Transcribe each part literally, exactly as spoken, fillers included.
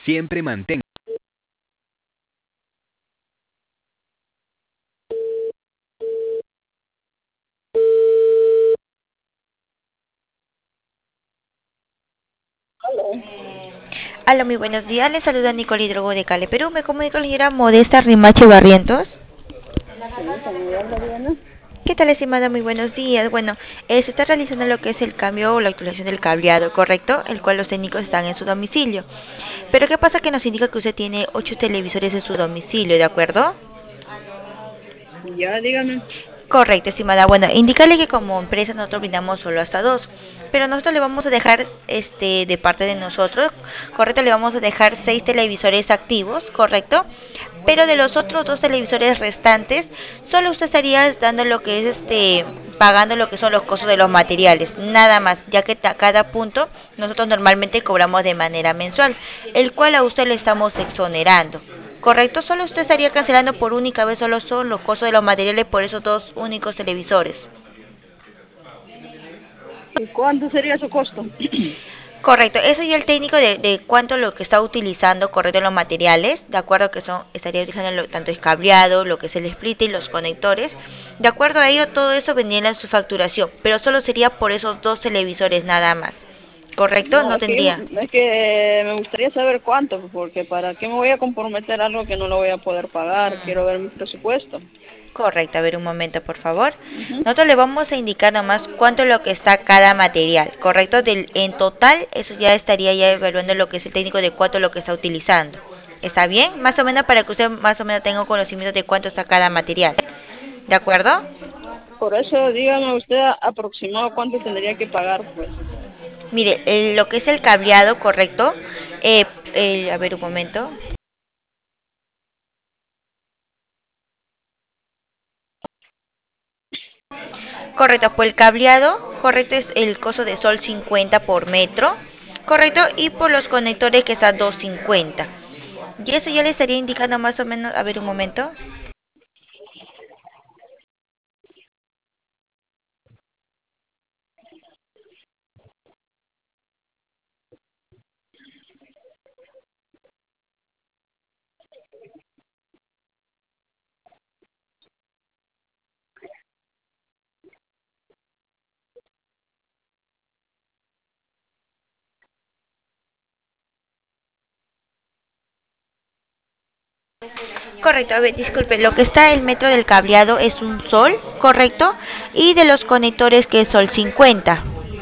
Siempre mantenga. Hola, muy buenos días. Les saluda Nicole Hidrogo de Cali, Perú. Me comunico con la señora Modesta Rimache Barrientos. Sí, con ella habla Diana. ¿Qué tal, estimada? Muy buenos días. Bueno, eh, se está realizando lo que es el cambio o la actualización del cableado, ¿correcto? El cual los técnicos están en su domicilio. Pero ¿qué pasa? Que nos indica que usted tiene ocho televisores en su domicilio, ¿de acuerdo? Ya, dígame. Correcto, estimada. Bueno, indicarle que como empresa nosotros brindamos solo hasta dos, pero nosotros le vamos a dejar, este, de parte de nosotros, correcto, le vamos a dejar seis televisores activos, correcto, pero de los otros dos televisores restantes, solo usted estaría dando lo que es, este, pagando lo que son los costos de los materiales, nada más, ya que a cada punto nosotros normalmente cobramos de manera mensual, el cual a usted le estamos exonerando. Correcto, solo usted estaría cancelando por única vez, solo son los costos de los materiales por esos dos únicos televisores. ¿Y cuánto sería su costo? Correcto, eso ya el técnico de, de cuánto lo que está utilizando, correcto, los materiales, de acuerdo que son, estaría utilizando lo, tanto el cableado, lo que es el split y los conectores, de acuerdo a ello todo eso vendría en su facturación, pero solo sería por esos dos televisores nada más, correcto, No, no es que, tendría. es que me gustaría saber cuánto, porque para qué me voy a comprometer a algo que no lo voy a poder pagar. Quiero ver mi presupuesto. Correcto, a ver un momento, por favor. Ujú. Nosotros le vamos a indicar nomás cuánto es lo que está cada material, ¿correcto? Del, en total, eso ya estaría ya evaluando lo que es el técnico de cuánto es lo que está utilizando. ¿Está bien? Más o menos para que usted más o menos tenga un conocimiento de cuánto está cada material. ¿De acuerdo? Por eso, dígame usted aproximado cuánto tendría que pagar, pues. Mire, el- lo que es el cableado, ¿correcto? Eh, el- a ver un momento. Correcto, por el cableado, correcto, es el costo de sol cincuenta por metro, correcto, y por los conectores que está dos cincuenta. Y eso ya le estaría indicando más o menos, a ver un momento. Correcto, a ver, disculpe, lo que está el metro del cableado es un sol, correcto, y de los conectores que es sol cincuenta.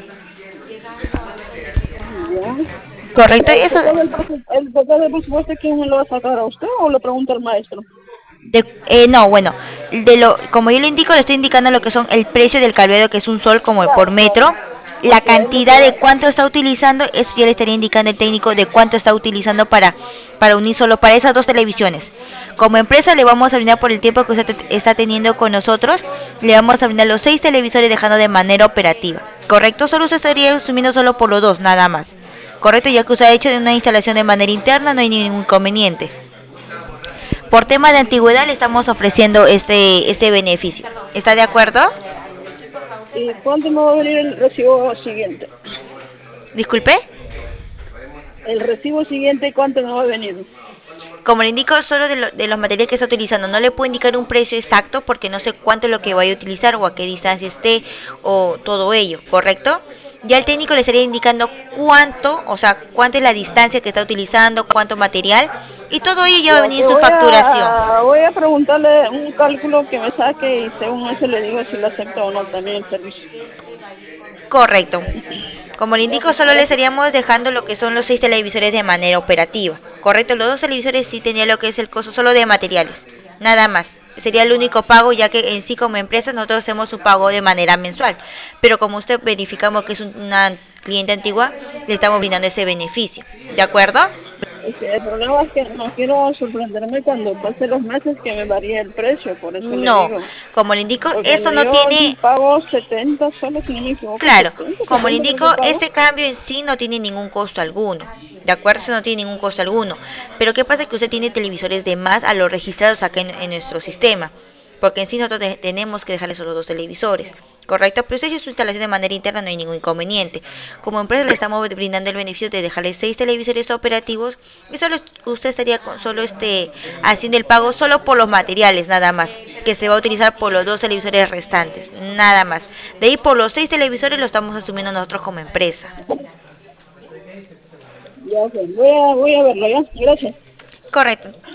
Ya. Correcto, y El eso, total del presu- el total del presupuesto, ¿quién me lo va a sacar, a usted o le pregunta al maestro? de, eh, no, bueno, de lo, como yo le indico, le estoy indicando lo que son el precio del cableado, que es un sol como por Claro, claro. metro, la Ok, es lo que cantidad de va. cuánto está utilizando, eso ya le estaría indicando el técnico de cuánto está utilizando para, para unir solo para esas dos televisiones. Como empresa le vamos a brindar por el tiempo que usted te- está teniendo con nosotros, le vamos a brindar los seis televisores dejando de manera operativa. ¿Correcto? Solo usted estaría asumiendo solo por los dos, nada más. ¿Correcto? Ya que usted ha hecho una instalación de manera interna, no hay ningún inconveniente. Por tema de antigüedad le estamos ofreciendo este este beneficio. ¿Está de acuerdo? ¿Y cuánto me va a venir el recibo siguiente? Disculpe. El recibo siguiente, ¿cuánto me va a venir? Como le indico solo de, lo- de los materiales que está utilizando, no le puedo indicar un precio exacto porque no sé cuánto es lo que vaya a utilizar o a qué distancia esté o todo ello, ¿correcto? Ya el técnico le estaría indicando cuánto, o sea, cuánto es la distancia que está utilizando, cuánto material y todo ello ya va a Ya, venir que en su voy facturación. a, voy a preguntarle un cálculo que me saque y según eso le digo si lo acepta o no también el servicio. Correcto. Como le Ya, indico, pues, solo le gracias. estaríamos dejando lo que son los seis televisores de manera operativa. Correcto, los dos televisores sí tenía lo que es el costo solo de materiales, nada más. Sería el único pago, ya que en sí como empresa nosotros hacemos su pago de manera mensual. Pero como usted verificamos que es un- una cliente antigua, le estamos brindando ese beneficio. ¿De acuerdo? Es que el problema es que no quiero sorprenderme cuando pase los meses que me varíe el precio, por eso le No, digo. como le indico, Porque eso me no dio tiene. pago setenta solo, si no me equivoco, Claro, setenta como le setenta creo indico, que pago. este cambio en sí no tiene ningún costo alguno. De acuerdo, eso no tiene ningún costo alguno. Pero ¿qué pasa? Que usted tiene televisores de más a los registrados acá en, en nuestro sistema. Porque en sí nosotros te- tenemos que dejarle solo dos televisores. Correcto, pero si es su instalación de manera interna no hay ningún inconveniente. Como empresa le estamos brindando el beneficio de dejarle seis televisores operativos y solo usted estaría con, solo este haciendo el pago solo por los materiales nada más, que se va a utilizar por los dos televisores restantes, nada más. De ahí por los seis televisores lo estamos asumiendo nosotros como empresa. Ya, pues, voy a, voy a verlo, ya. Gracias. Correcto.